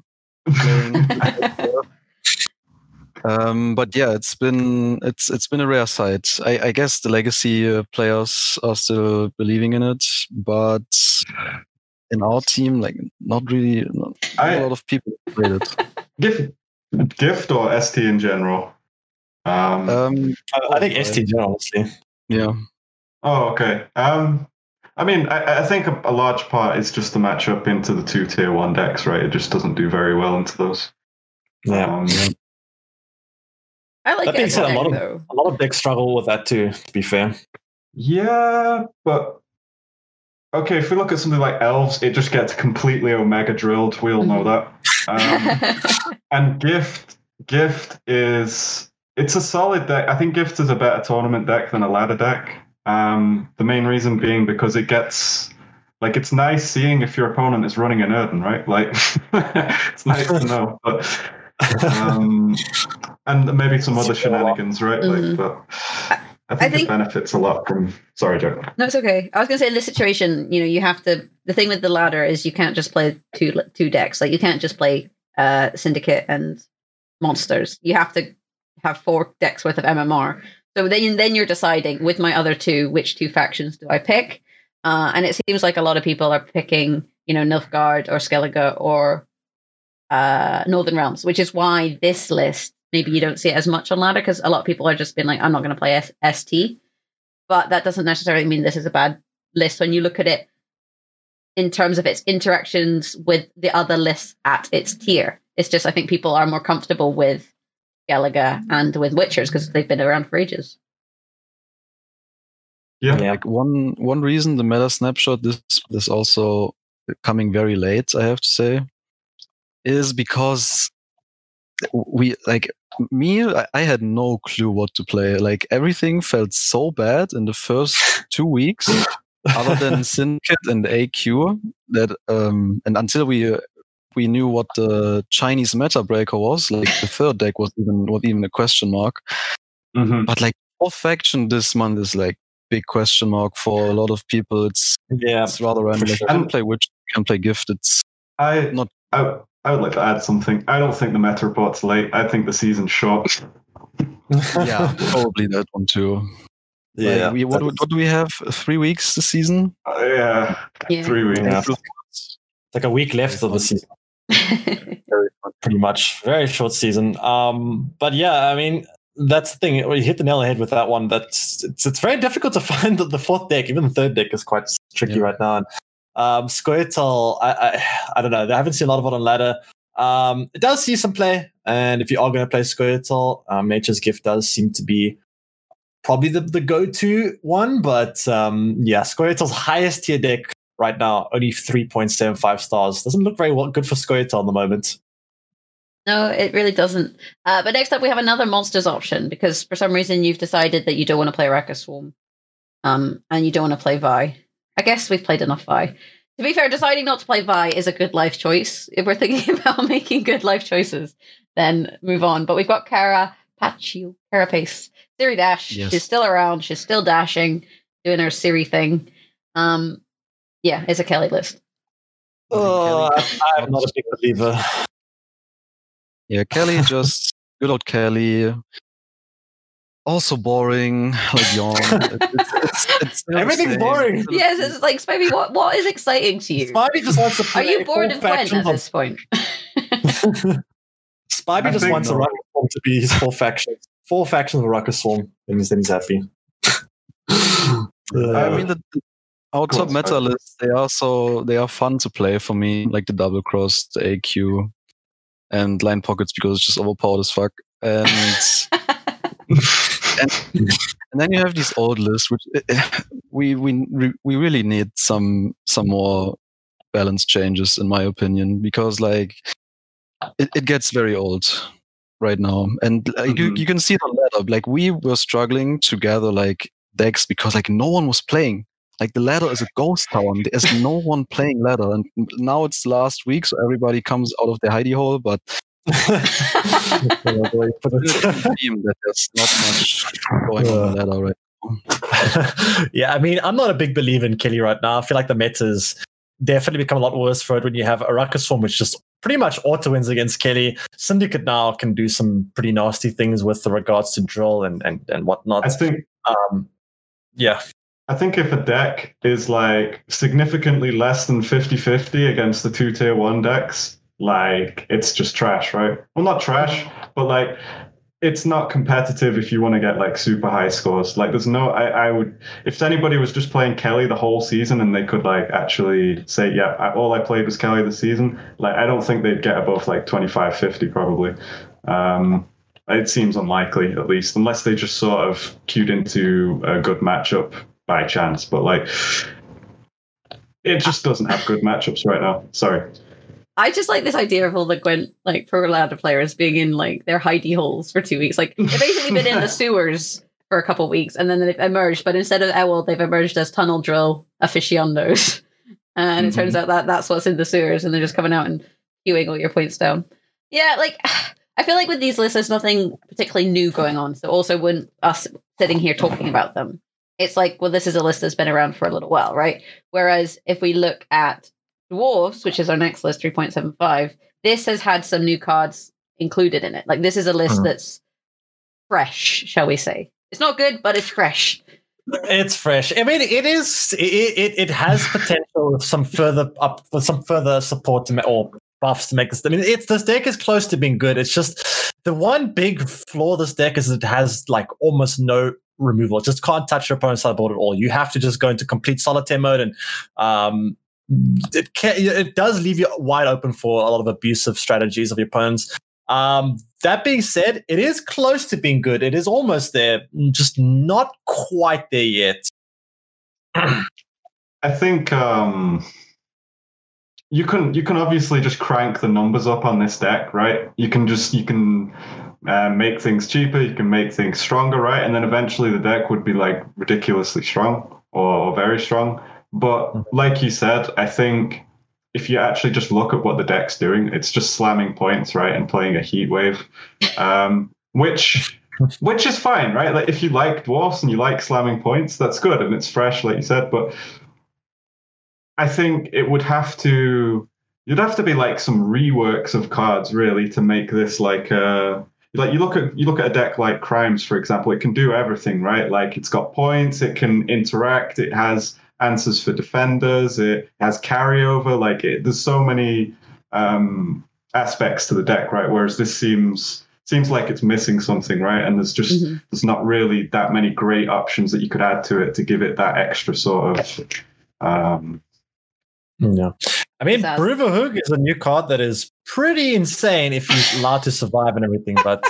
But yeah, it's been a rare sight. I guess the legacy players are still believing in it, but in our team, like not really. A lot of people played it. Gift or ST in general? I think ST in general, honestly. Yeah. Oh, okay. I mean, I think a large part is just the matchup into the 2 tier 1 decks, right? It just doesn't do very well into those. Yeah. I like that being said, a lot of decks struggle with that too, to be fair. Yeah, but okay, if we look at something like Elves, it just gets completely Omega drilled. We all know that. And Gift is, it's a solid deck. I think Gift is a better tournament deck than a ladder deck. The main reason being because it gets, like, it's nice seeing if your opponent is running an Erden, right? Like, it's nice to know. But and maybe some other shenanigans, right? Like, but I think it benefits a lot from. Sorry, Joe. No, it's okay. I was going to say in this situation, you have to. The thing with the ladder is you can't just play two decks. Like you can't just play Syndicate and Monsters. You have to have 4 decks worth of MMR. So then you're deciding with my other 2, which 2 factions do I pick? And it seems like a lot of people are picking, Nilfgaard or Skellige or Northern Realms, which is why this list, maybe you don't see it as much on ladder because a lot of people are just been like, I'm not going to play ST. But that doesn't necessarily mean this is a bad list when you look at it in terms of its interactions with the other lists at its tier. It's just, I think people are more comfortable with Skellige and with Witchers because they've been around for ages. Yeah. Like one reason the meta snapshot this also coming very late, I have to say, is because I had no clue what to play. Like everything felt so bad in the first 2 weeks, other than Syndicate and AQ, that and until we knew what the Chinese meta breaker was, like the third deck was even a question mark. Mm-hmm. But like 4th faction this month is like big question mark for a lot of people. It's rather random. Like, you can play Witch, you can play Gift. I would like to add something. I don't think the meta report's late. I think the season's short. Yeah, probably that one too. Yeah. Like what do we have? 3 weeks this season? Yeah. 3 weeks. Yeah. It's like a week left of the season. Pretty much. Very short season. But yeah, I mean, that's the thing. You hit the nail on the head with that one. It's very difficult to find the 4th deck. Even the 3rd deck is quite tricky right now. And Squirtle, I don't know. I haven't seen a lot of it on ladder. It does see some play, and if you are going to play Squirtle, Nature's Gift does seem to be probably the go-to one. But Squirtle's highest tier deck right now, only 3.75 stars. Doesn't look very good for Squirtle at the moment. No, it really doesn't. But next up, we have another Monsters option, because for some reason you've decided that you don't want to play Arachas Swarm, and you don't want to play Vi. I guess we've played enough Vi. To be fair, deciding not to play Vi is a good life choice. If we're thinking about making good life choices, then move on. But we've got Carapace. Siri Dash. Yes. She's still around. She's still dashing, doing her Siri thing. It's a Kelly list. Oh, I'm not a big believer. Yeah, Kelly, just good old Kelly. Also boring, like yawn. It's everything's boring. Yes, it's like Spivey. What is exciting to you? Spivey just wants to play. Are you bored of Gwen at this point? Spivey just wants a Ruckus Swarm to be his 4 factions. 4 factions of Ruckus Swarm, and then he's happy. I mean, our top meta lists, they are fun to play for me, like the Double Cross, the AQ, and Line Pockets, because it's just overpowered as fuck. And then you have these old lists, which we really need some more balance changes, in my opinion, because like it gets very old right now, and you can see the ladder. Like we were struggling to gather like decks because like no one was playing. Like the ladder is a ghost town. There's no one playing ladder, and now it's last week, so everybody comes out of their hidey hole, but. That there's not much going on ladder right now. Yeah, I mean, I'm not a big believer in Kelly right now. I feel like the meta's definitely become a lot worse for it when you have a Ruckus Swarm, which just pretty much auto wins against Kelly. Syndicate now can do some pretty nasty things with regards to drill and whatnot. I think, I think if a deck is like significantly less than 50-50 against the 2 tier 1 decks, like it's just trash, right? Well, not trash, but like it's not competitive if you want to get like super high scores. Like there's no, I would, if anybody was just playing Kelly the whole season and they could like actually say, yeah, all I played was Kelly this season, like I don't think they'd get above like 25-50 probably. It seems unlikely, at least, unless they just sort of queued into a good matchup by chance. But like, it just doesn't have good matchups right now. Sorry. I just like this idea of all the Gwent, like, pro ladder players being in, like, their hidey holes for 2 weeks. Like, they've basically been in the sewers for a couple of weeks, and then they've emerged, but instead of Ewald, they've emerged as tunnel drill aficionados. And it turns out that that's what's in the sewers, and they're just coming out and queuing all your points down. Yeah, like, I feel like with these lists, there's nothing particularly new going on. So also, when us sitting here talking about them. It's like, well, this is a list that's been around for a little while, right? Whereas if we look at Dwarves, which is our next list, 3.75, this has had some new cards included in it. Like, this is a list that's fresh, shall we say. It's not good, but it's fresh. It's fresh. I mean, it is. It has potential with some further support or buffs to make this. I mean, this deck is close to being good. It's just the one big flaw of this deck is it has like almost no removal. It just can't touch your opponent's sideboard at all. You have to just go into complete solitaire mode, and it does leave you wide open for a lot of abusive strategies of your opponents. That being said, it is close to being good. It is almost there, just not quite there yet. I think you can obviously just crank the numbers up on this deck, right? You can make things cheaper, you can make things stronger, right? And then eventually the deck would be like ridiculously strong or very strong. But like you said, I think if you actually just look at what the deck's doing, it's just slamming points, right, and playing a heat wave, which is fine, right? Like if you like dwarfs and you like slamming points, that's good and it's fresh, like you said. But I think you'd have to be like some reworks of cards really to make this like you look at a deck like Crimes, for example. It can do everything, right? Like it's got points, it can interact, it has answers for defenders, it has carryover, there's so many aspects to the deck, right? Whereas this seems like it's missing something, right? And there's not really that many great options that you could add to it to give it that extra sort of yeah. I mean, Bruverhoog is a new card that is pretty insane if he's allowed to survive and everything, but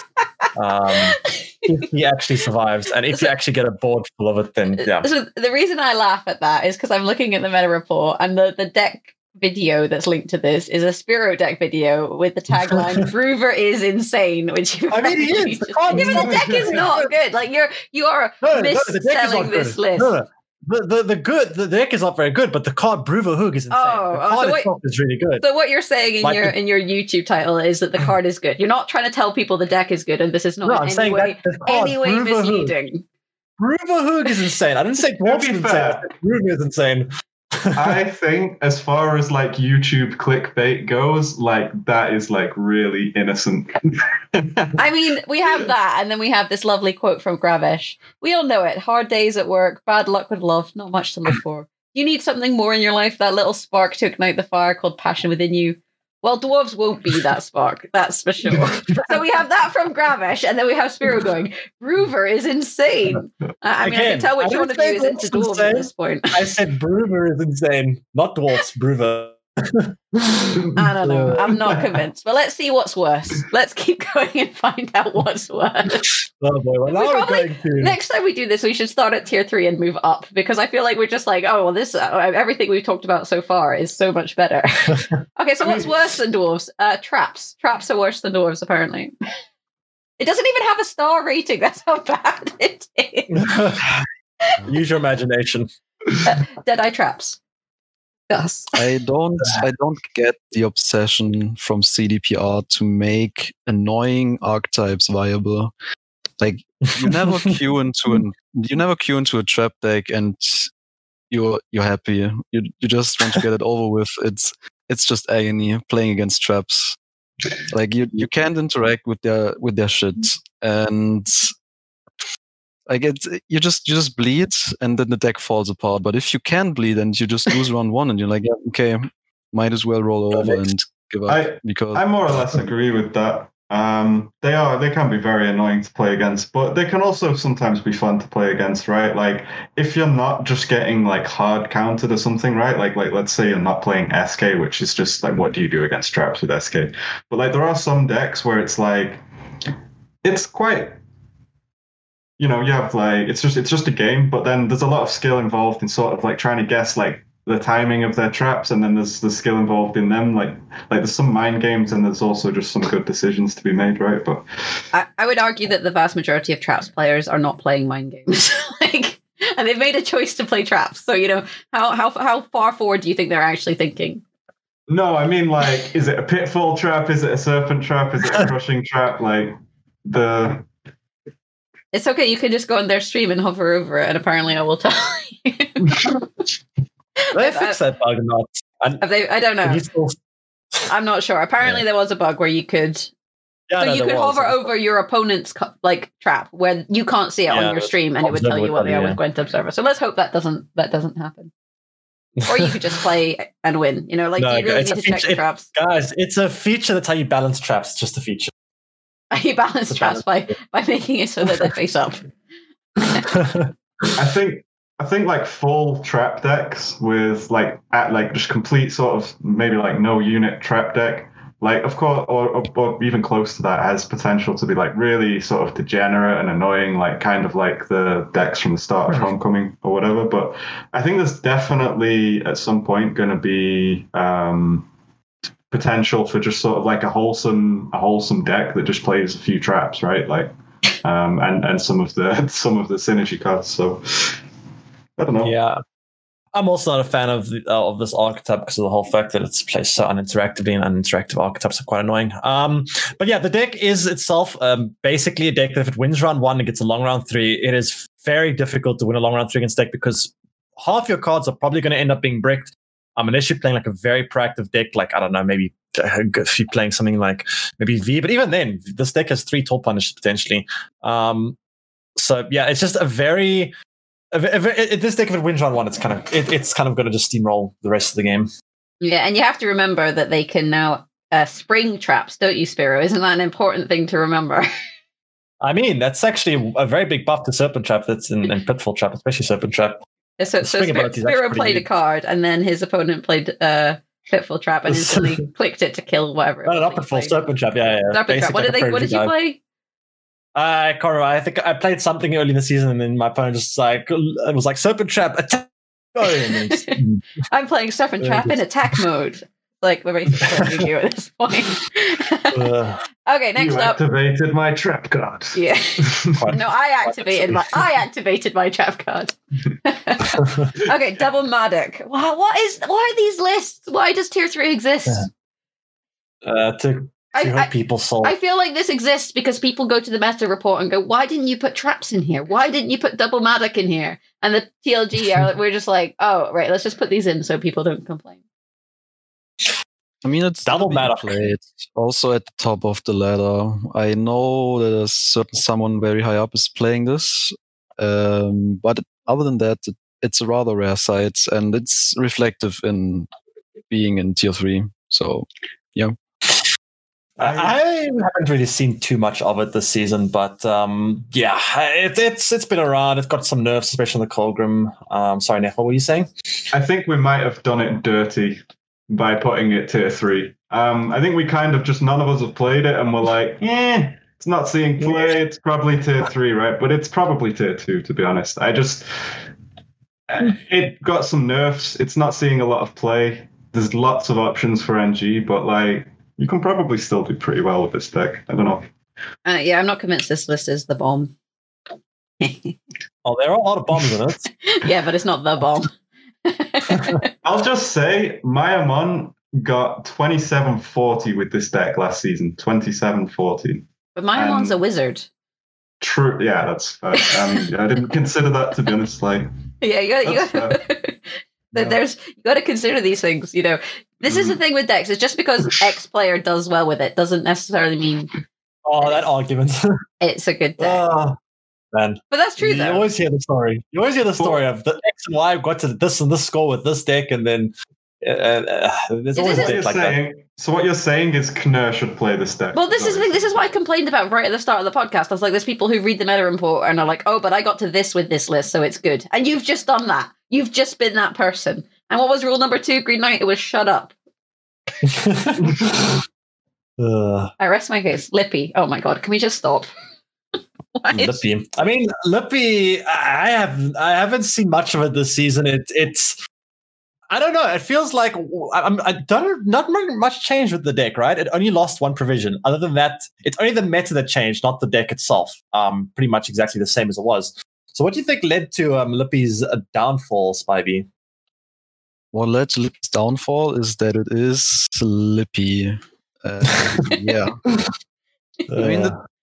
if he actually survives and if you actually get a board full of it, then yeah. So the reason I laugh at that is because I'm looking at the meta report and the deck video that's linked to this is a Spiro deck video with the tagline "Bruver is insane," which he is. The deck is not good. Like you are mis-selling this list. The deck is not very good, but the card Bruverhoog is insane. The card itself is really good. So what you're saying in your YouTube title is that the card is good. You're not trying to tell people the deck is good, and this is not in any way misleading. Bruverhoog is insane. I didn't say Dwarf is insane. Bruver is insane. I think as far as like YouTube clickbait goes, like that is like really innocent. I mean, we have that, and then we have this lovely quote from Gravesh. We all know it. Hard days at work, bad luck with love, not much to live for. You need something more in your life, that little spark to ignite the fire called passion within you. Well, dwarves won't be that spark, that's for sure. So we have that from Gravesh, and then we have Spiro going, Bruver is insane. I can tell which one of you is into dwarves at this point. I said Bruver is insane, not dwarves, Bruver. I don't know. I'm not convinced. But let's see what's worse. Let's keep going and find out what's worse. Oh boy, well, now we're going to... Next time we do this, we should start at tier 3 and move up, because I feel like we're just like, oh, well, this everything we've talked about so far is so much better. Okay, so what's worse than dwarves? Traps. Traps are worse than dwarves, apparently. It doesn't even have a star rating. That's how bad it is. Use your imagination. Deadeye traps. Yes. I don't get the obsession from CDPR to make annoying archetypes viable. Like you never queue into a trap deck and you're happy. You just want to get it over with. It's just agony playing against traps. Like you can't interact with their shit, and like you just bleed and then the deck falls apart. But if you can bleed and you just lose round 1 and you're like, yeah, okay, might as well roll over and give up. Because I more or less agree with that. They can be very annoying to play against, but they can also sometimes be fun to play against, right? Like if you're not just getting like hard countered or something, right? Like let's say you're not playing SK, which is just like, what do you do against traps with SK? But like there are some decks where it's like it's quite, you have like it's just a game, but then there's a lot of skill involved in sort of like trying to guess like the timing of their traps, and then there's the skill involved in them. Like there's some mind games, and there's also just some good decisions to be made, right? But I would argue that the vast majority of traps players are not playing mind games, and they've made a choice to play traps. So how far forward do you think they're actually thinking? No, I mean like, is it a pitfall trap? Is it a serpent trap? Is it a crushing trap? Like It's okay. You can just go on their stream and hover over it, and apparently I will tell you. They fixed that bug or not? I don't know. I'm not sure. Apparently there was a bug where you could... Yeah, so you could hover over your opponent's trap where you can't see it on your stream, and it would tell you what they are with Gwent Observer. So let's hope that doesn't happen. Or you could just play and win. You know, like you really need to check the traps. Guys, it's a feature. That's how you balance traps. It's just a feature. You balance traps by making it so that they face up. I think like full trap decks with like just complete sort of maybe like no unit trap deck, like of course or even close to that, has potential to be like really sort of degenerate and annoying, like kind of like the decks from the start of Homecoming or whatever. But I think there's definitely at some point going to be potential for just sort of like a wholesome deck that just plays a few traps, right? Like and some of the synergy cards. So I don't know. Yeah, I'm also not a fan of this archetype because of the whole fact that it's placed so uninteractively, and uninteractive archetypes are quite annoying. But yeah, the deck is itself basically a deck that if it wins round 1 and gets a long round 3, it is very difficult to win a long round 3 against deck because half your cards are probably going to end up being bricked. Unless you're playing like a very proactive deck, like, I don't know, maybe if you're playing something like maybe V, but even then, this deck has 3 Torpor Punishes potentially. So yeah, it's just a very... this deck, if it wins round 1, it's kind of going to just steamroll the rest of the game. Yeah, and you have to remember that they can now spring traps, don't you, Spiro? Isn't that an important thing to remember? I mean, that's actually a very big buff to Serpent Trap that's in Pitfall Trap, especially Serpent Trap. So Spiro played a card, and then his opponent played Pitfall Trap, and instantly clicked it to kill whatever. No, not Pitfall, Serpent Trap. Yeah. Serpent Trap. What did you play? I can't remember. I think I played something early in the season, and then my opponent just it was like Serpent Trap attack. I'm playing Serpent Trap in attack mode. Like we're basically at this point. Okay, next up. You activated my trap card. Yeah. No, I activated my trap card. Okay, Double Madoc. What are these lists? Why does tier 3 exist? To hurt people's soul. I feel like this exists because people go to the meta report and go, why didn't you put traps in here? Why didn't you put Double Madoc in here? And the TLG we're just like, oh, right, let's just put these in so people don't complain. I mean, it's Double Madoc. It's also at the top of the ladder. I know that someone very high up is playing this, but other than that, it's a rather rare sight, and it's reflective in being in tier 3. So, yeah. I haven't really seen too much of it this season, but yeah, it's been around. It's got some nerfs, especially in the Colgrim. Sorry, Neff, what were you saying? I think we might have done it dirty by putting it tier 3. I think we kind of just, none of us have played it, and we're like, it's not seeing play. It's probably tier 3, right? But it's probably tier 2, to be honest. It got some nerfs. It's not seeing a lot of play. There's lots of options for NG, but like, you can probably still do pretty well with this deck. I don't know. Yeah, I'm not convinced this list is the bomb. Oh, there are a lot of bombs in it. Yeah, but it's not the bomb. I'll just say Maya Mon got 2740 with this deck last season. 2740. But Maya Mon's a wizard. True. Yeah, that's fair. I didn't consider that, to be honest. Like, yeah, you got to consider these things. You know, this is the thing with decks. It's just because X player does well with it doesn't necessarily mean. Oh, that argument! It's a good deck. Man, but that's true. You always hear the story. You always hear the story of the X and Y got to this and this score with this deck, and then there's always a deck like that. So what you're saying is Knurr should play this deck. Well, this is what I complained about right at the start of the podcast. I was like, there's people who read the meta report and are like, oh, but I got to this with this list, so it's good. And you've just done that. You've just been that person. And what was rule number 2, Green Knight? It was shut up. I rest my case. Lippy. Oh my god, can we just stop? Lippy. I mean, Lippy. I haven't seen much of it this season. It's. I don't know. It feels like not much change with the deck, right? It only lost 1 provision. Other than that, it's only the meta that changed, not the deck itself. Pretty much exactly the same as it was. So, what do you think led to Lippy's downfall, Spivey? What led to Lippy's downfall is that it is Lippy. Yeah. I mean,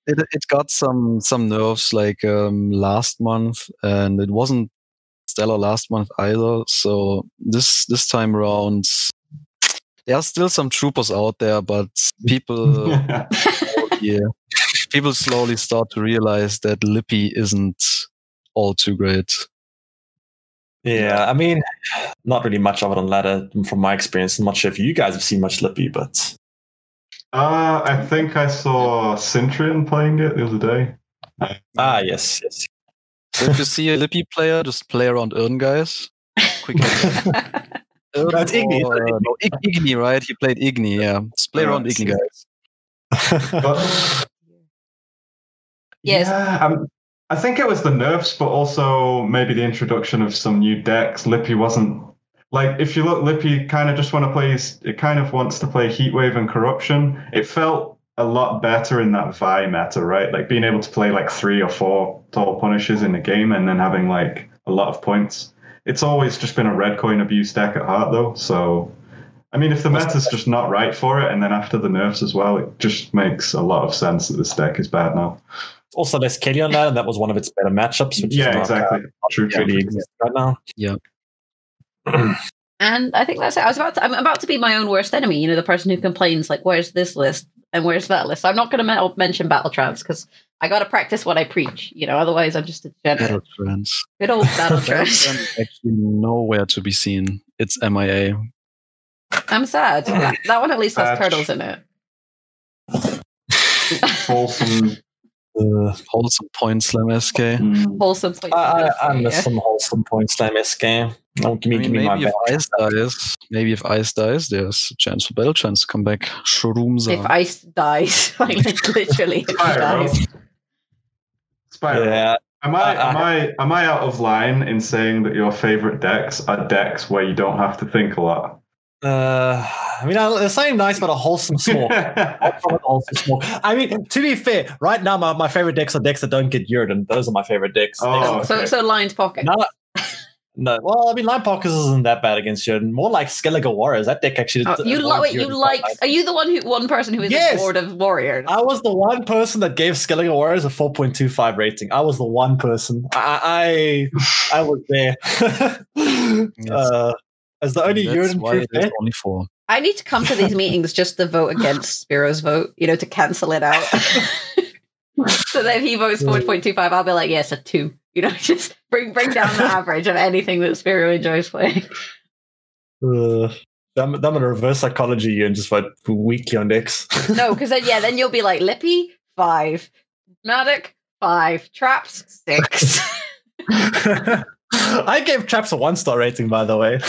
it got some nerfs like last month, and it wasn't stellar last month either. So this time around, there are still some troopers out there, but people people slowly start to realize that Lippy isn't all too great. Yeah, I mean, not really much of it on ladder from my experience. I'm not sure if you guys have seen much Lippy, but I think I saw Cintrian playing it the other day. Yes. So if you see a Lippy player, just play around Ern, guys. Quick. That's Igni. Igni, right? He played Igni, yeah. Just play around Igni, guys. But, yes. Yeah, I think it was the nerfs, but also maybe the introduction of some new decks. Lippy wasn't like, if you look, Lippy kind of just wants to play Heatwave and Corruption. It felt a lot better in that Vi meta, right? Like being able to play like 3 or 4 Total Punishes in the game and then having like a lot of points. It's always just been a red coin abuse deck at heart, though. So, I mean, if the meta's just not right for it, and then after the nerfs as well, it just makes a lot of sense that this deck is bad now. Also, there's Kelly on that, and that was one of its better matchups. Which yeah, is not, exactly. True. Really exists right now. Yeah. And I think that's it. I'm about to be my own worst enemy. You know, the person who complains like, "Where's this list and where's that list?" I'm not going to mention Battle Trance because I got to practice what I preach. You know, otherwise I'm just a degenerate. Battle Trance. Good old Battle Trance. Actually, nowhere to be seen. It's MIA. I'm sad. That one at least has turtles in it. Wholesome Point Slam SK. Wholesome point. I miss some wholesome point slam SK. Give me maybe if Ice dies, there's a chance for Battle Trance to come back. Shrooms. If Ice dies, like literally, if dies. Spyro. Yeah. Am I out of line in saying that your favorite decks are decks where you don't have to think a lot? I mean, there's something nice about a wholesome smoke. I mean, to be fair, right now my favorite decks are decks that don't get Yurden, and those are my favorite decks. So Lined Pocket. No, well, I mean, Line Pockets isn't that bad against Yurden. More like Skellige Warriors. That deck actually. Are you the one person who is bored of Warriors? I was the one person that gave Skellige Warriors a 4.25 rating. I was the one person. I was there. As the only Yurden proof there. Only 4. I need to come to these meetings just to vote against Spiro's vote, to cancel it out. So that if he votes 4.25, I'll be like, yes, a 2. Just bring down the average of anything that Spiro enjoys playing. I'm in reverse psychology and just vote weekly on decks. No, because then you'll be like, Lippy, 5. Matic, 5. Traps, 6. I gave Traps a 1-star rating, by the way.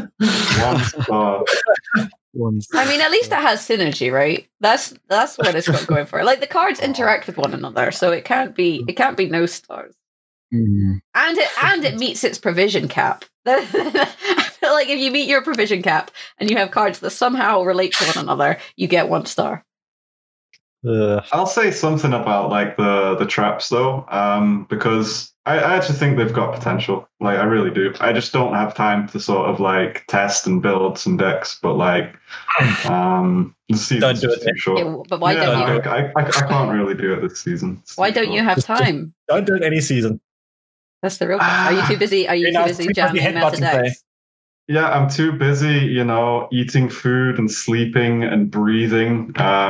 1 star. I mean, at least it has synergy, right? That's what it's got going for it. Like the cards interact with one another, so it can't be no stars. Mm. And it meets its provision cap. I feel like if you meet your provision cap and you have cards that somehow relate to one another, you get 1 star. I'll say something about like the traps though, because I actually think they've got potential. Like I really do. I just don't have time to sort of like test and build some decks. But like, the season's too short. Yeah, but why don't you? I can't really do it this season. Why don't you have time? Don't do it any season. That's the real question. Are you too busy? Are you too busy jamming meta decks? Yeah, I'm too busy, eating food and sleeping and breathing.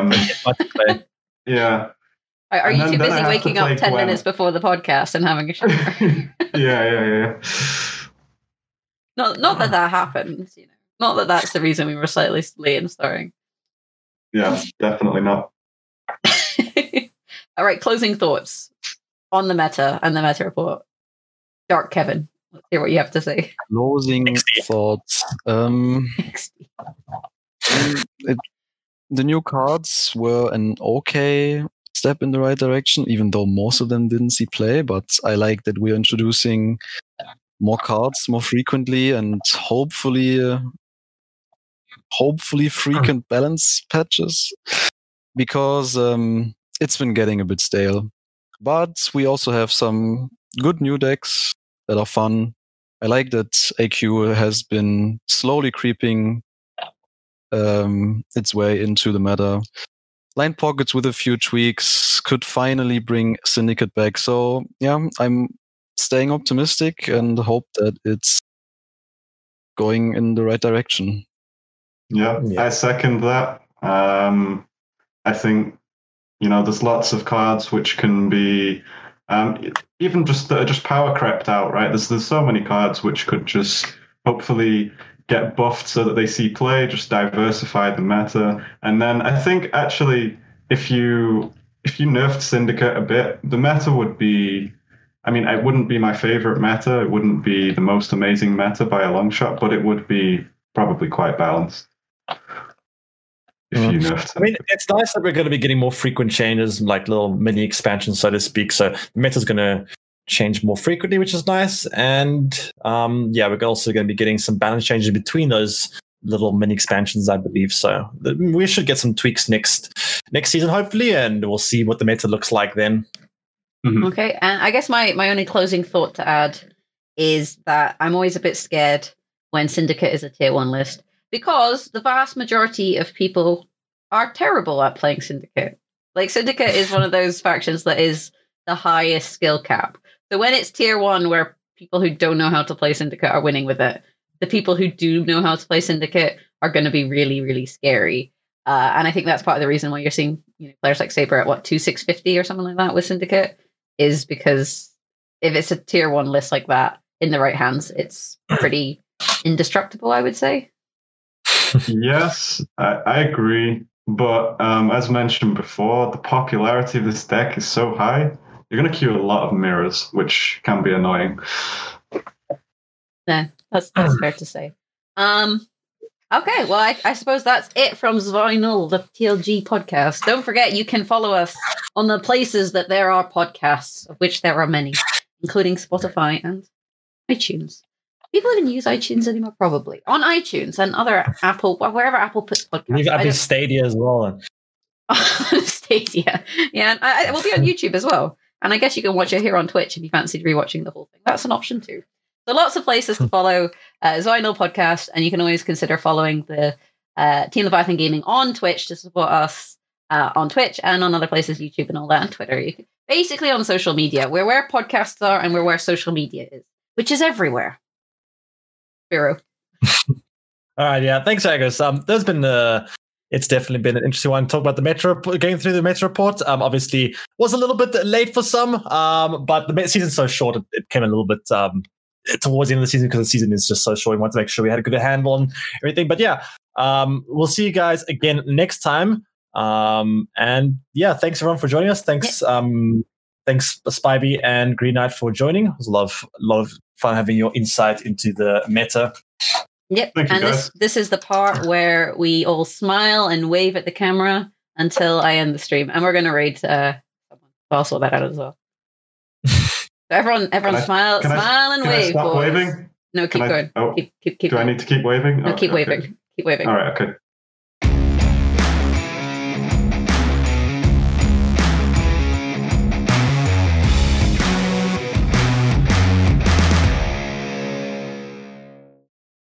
Yeah. Are you too busy waking up 10 minutes before the podcast and having a shower? Yeah. Not that happens, Not that that's the reason we were slightly late in starting. Yeah, definitely not. All right, closing thoughts on the meta and the meta report. Dark Kevin, let's hear what you have to say. Closing thoughts. The new cards were an okay step in the right direction, even though most of them didn't see play. But I like that we're introducing more cards more frequently and hopefully frequent balance patches, because it's been getting a bit stale. But we also have some good new decks that are fun. I like that AQ has been slowly creeping its way into the meta. Line Pockets with a few tweaks could finally bring Syndicate back. So yeah, I'm staying optimistic and hope that it's going in the right direction. Yeah. I second that. I think, there's lots of cards which can be even just that are just power crept out, right? There's so many cards which could just hopefully get buffed so that they see play, just diversify the meta. And then I think actually if you nerfed Syndicate a bit, the meta would be, it wouldn't be my favorite meta. It wouldn't be the most amazing meta by a long shot, but it would be probably quite balanced. If you nerfed it. It's nice that we're going to be getting more frequent changes, like little mini expansions, so to speak. So the meta's going to change more frequently, which is nice. And we're also going to be getting some balance changes between those little mini expansions, I believe. So we should get some tweaks next season, hopefully, and we'll see what the meta looks like then. Mm-hmm. Okay, and I guess my only closing thought to add is that I'm always a bit scared when Syndicate is a tier 1 list, because the vast majority of people are terrible at playing Syndicate. Like, Syndicate is one of those factions that is the highest skill cap. So when it's tier 1, where people who don't know how to play Syndicate are winning with it, the people who do know how to play Syndicate are going to be really, really scary. And I think that's part of the reason why you're seeing players like Saber at 2650 or something like that with Syndicate, is because if it's a tier 1 list like that in the right hands, it's pretty indestructible, I would say. Yes, I agree. But as mentioned before, the popularity of this deck is so high, you're going to queue a lot of mirrors, which can be annoying. Yeah, that's fair to say. Okay, well, I suppose that's it from Zvinul, the TLG podcast. Don't forget, you can follow us on the places that there are podcasts, of which there are many, including Spotify and iTunes. People even use iTunes anymore, probably. On iTunes and other Apple, wherever Apple puts podcasts. Leave Apple Stadia as well. Stadia. Yeah, and we'll be on YouTube as well. And I guess you can watch it here on Twitch if you fancied rewatching the whole thing. That's an option too. So lots of places to follow Zvinul podcast, and you can always consider following the Team Leviathan Gaming on Twitch to support us on Twitch and on other places, YouTube and all that, and Twitter. You can, basically on social media. We're where podcasts are and we're where social media is, which is everywhere. Spiro. All right, yeah. Thanks, Agus. There's been it's definitely been an interesting one. Talk about the Metro, going through the Metro report. Obviously, was a little bit late for some, but the season's so short, it came a little bit towards the end of the season because the season is just so short. We wanted to make sure we had a good handle on everything. But yeah, we'll see you guys again next time. And yeah, thanks everyone for joining us. Thanks, thanks Spivey and Green Knight for joining. It was a lot of fun having your insight into the meta. Yep, and this is the part where we all smile and wave at the camera until I end the stream, and we're going to raid someone. I'll sort that out as well. So everyone, smile and wave. Stop waving? No, keep going. Oh, keep do going. I need to keep waving? No, keep waving. Keep waving. All right, okay.